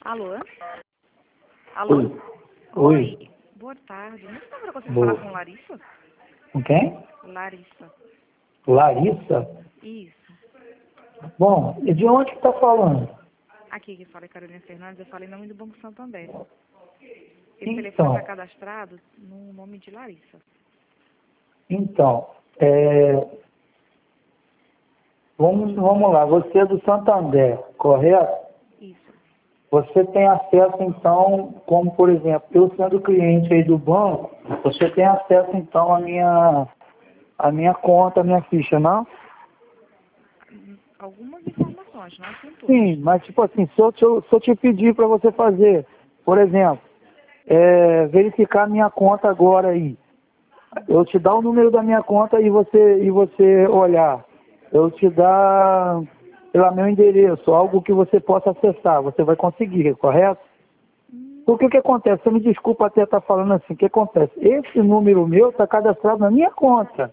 Alô? Alô? Oi. Oi. Boa tarde. Não sei se eu consigo Boa. falar com Larissa? Com quem? Larissa. Larissa? Isso. Bom, e de onde que tá falando? Aqui que fala é Carolina Fernandes, eu falo em nome do Banco Santander. Esse telefone Então, está cadastrado no nome de Larissa. então, vamos lá. Você é do Santander, correto? Isso. Você tem acesso, então, como por exemplo, eu sendo cliente aí do banco, você tem acesso, então, à minha conta, à minha ficha, não? Algumas informações, não são todas. Sim, mas tipo assim, se eu te pedir para você fazer, por exemplo, verificar minha conta agora aí, eu te dar o número da minha conta e você olhar, eu te dar pelo meu endereço, algo que você possa acessar, você vai conseguir, correto? Porque o que acontece? Você me desculpa até estar falando assim, o que acontece? Esse número meu está cadastrado na minha conta.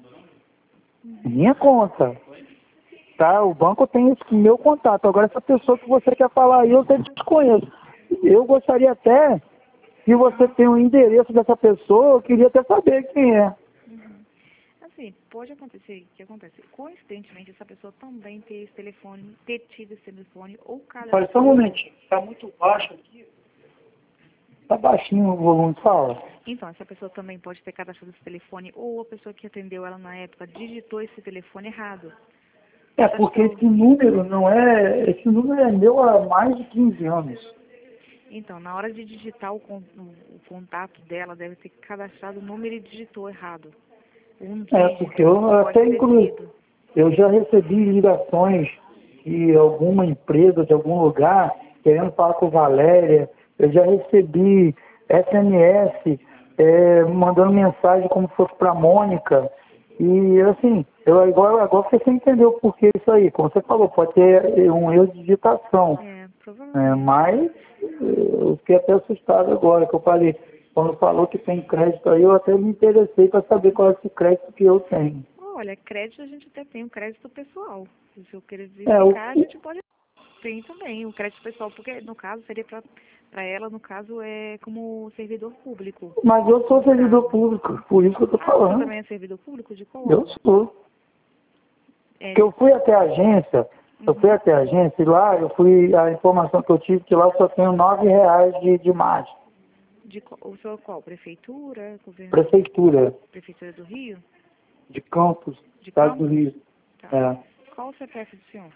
Minha conta. Tá? O banco tem esse meu contato. Agora, essa pessoa que você quer falar aí, eu até desconheço. Eu gostaria até, se você tem o endereço dessa pessoa, eu queria até saber quem é. Assim, pode acontecer, o que acontece? Coincidentemente, essa pessoa também ter esse telefone, ter tido esse telefone ou Olha, só um momentinho. Está muito baixo aqui. Está baixinho o volume, fala. Então, essa pessoa também pode ter cadastrado esse telefone ou a pessoa que atendeu ela na época digitou esse telefone errado. É porque esse número não é... Esse número é meu há mais de 15 anos. Então, na hora de digitar o contato dela, deve ter cadastrado o número e digitou errado. Um dígito Porque eu pode até ter incluí... sido. Eu já recebi ligações de alguma empresa, de algum lugar, querendo falar com Valéria. Eu já recebi SMS, mandando mensagem como se fosse para Mônica. E assim, agora você entendeu por que isso aí. Como você falou, pode ter um erro de digitação. Provavelmente. Mas eu fiquei até assustado agora, que eu falei, quando falou que tem crédito aí, eu até me interessei para saber qual é esse crédito que eu tenho. Olha, crédito a gente até tem um crédito pessoal. Se eu querer O verificar, a gente pode ter também o crédito pessoal, porque no caso seria para ela, no caso, é como servidor público. Mas eu sou servidor público, por isso que eu estou Você falando. também é servidor público de qual Eu órgão? sou. Porque eu fui até a agência, e lá a informação que eu tive que lá eu só tenho R$ 9 de margem. O senhor qual? Prefeitura? Governo? Prefeitura Prefeitura do Rio? de Campos, De Estado do Campos? Rio. Tá. Qual o CPF do senhor?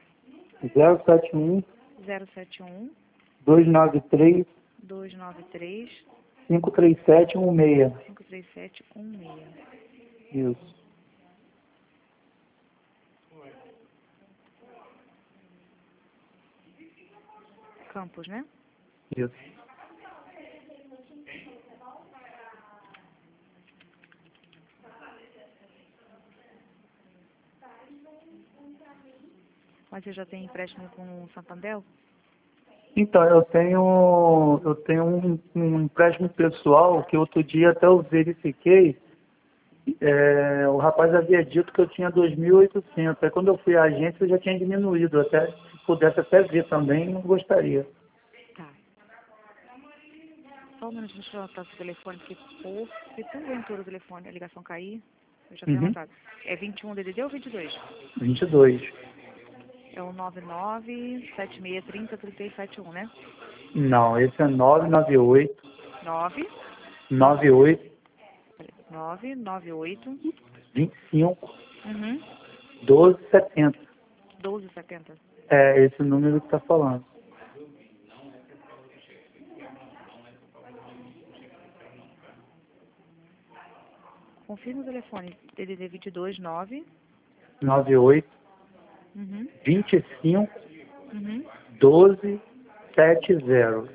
071 071 293 293 53716. 53716. Isso. Campos, né? Isso. Mas você já tem empréstimo com o Santander? Então, eu tenho um empréstimo pessoal que outro dia até eu verifiquei. O rapaz havia dito que eu tinha 2.800. Aí quando eu fui à agência eu já tinha diminuído. Até, se pudesse até ver também, não gostaria. Tá. Só um minuto, deixa eu anotar o telefone, porque se porventura o telefone, a ligação cair, eu já tenho anotado. É 21 DDD ou 22? 22. É o 9976303671, né? Não, esse é 998 9 98 998 25 uhum, 1270. 1270. É esse número que está falando. Confirma o telefone. DDD 22 9 98 uhum, 25 uhum. 1270.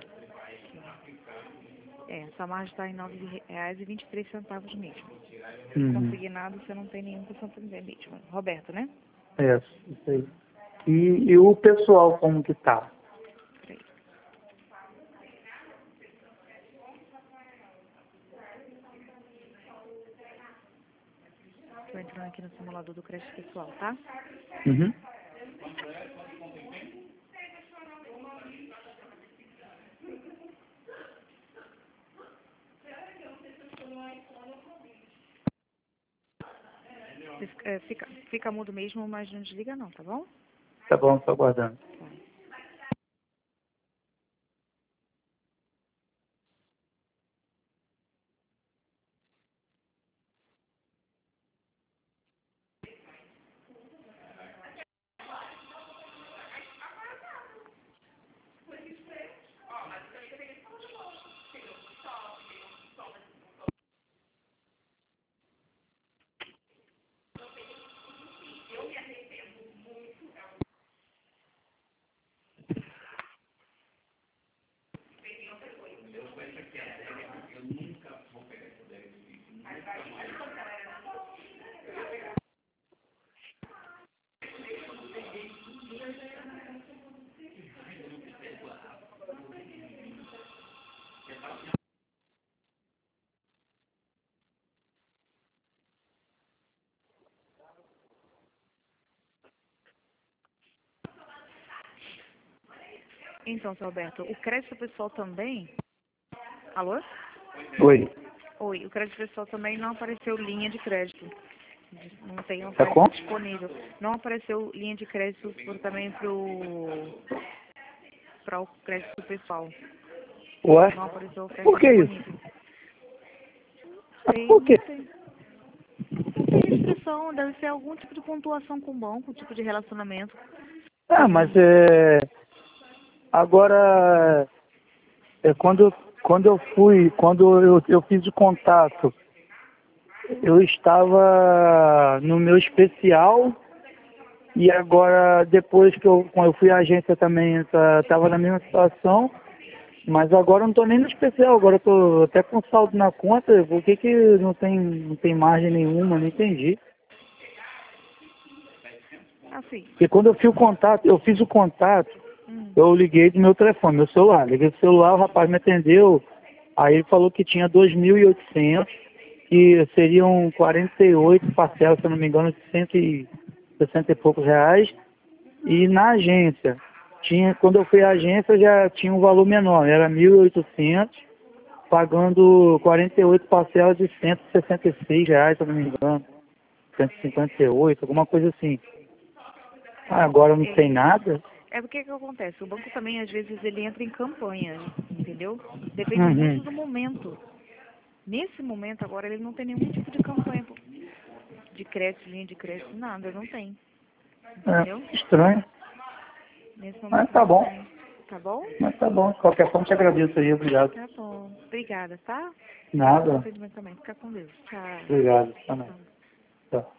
Essa margem está em R$ 9,23 mesmo. Consignado, você não tem nenhum com Santander mesmo. Roberto, né? Isso aí. E o pessoal como que tá? Peraí. Estou entrando aqui no simulador do crédito pessoal, tá? Uhum. Fica mudo mesmo, mas não desliga não, tá bom? Tá bom, tô aguardando. Então, seu Alberto, o crédito pessoal também... Alô? Oi. Oi, o crédito pessoal também não apareceu linha de crédito. Não tem Tá oferta como? disponível. Não apareceu linha de crédito também para o crédito pessoal. Ué? Não apareceu oferta Por que isso? disponível. Mas Sei, por quê? não tem. Não tem restrição, deve ser algum tipo de pontuação com o banco, tipo de relacionamento. Ah, mas agora quando eu fiz o contato, eu estava no meu especial e agora depois quando eu fui à agência também estava na mesma situação, mas agora eu não estou nem no especial, agora eu estou até com saldo na conta, por que não tem margem nenhuma, não entendi. Assim. Porque quando eu fiz o contato, Hum. eu liguei do meu telefone, meu celular. Liguei do celular, o rapaz me atendeu, aí ele falou que tinha 2.800, que seriam 48 parcelas, se eu não me engano, de 160 e poucos reais. E na agência, quando eu fui à agência já tinha um valor menor, era 1.800, pagando 48 parcelas de 166 reais, se eu não me engano, 158, alguma coisa assim. Agora não tem nada? É porque que acontece? O banco também, às vezes, ele entra em campanha, entendeu? Depende muito Uhum. do momento. Nesse momento, agora, ele não tem nenhum tipo de campanha de crédito, linha de crédito, nada, não tem. Entendeu? Estranho, Nesse mas momento tá não bom. tem. Tá bom? Mas tá bom, de qualquer forma te agradeço aí, obrigado. Tá bom. Obrigada, tá? Obrigada pelo Nada, atendimento também. Fica com Deus. Tchau. obrigado. Tá, não. Tchau. Tá.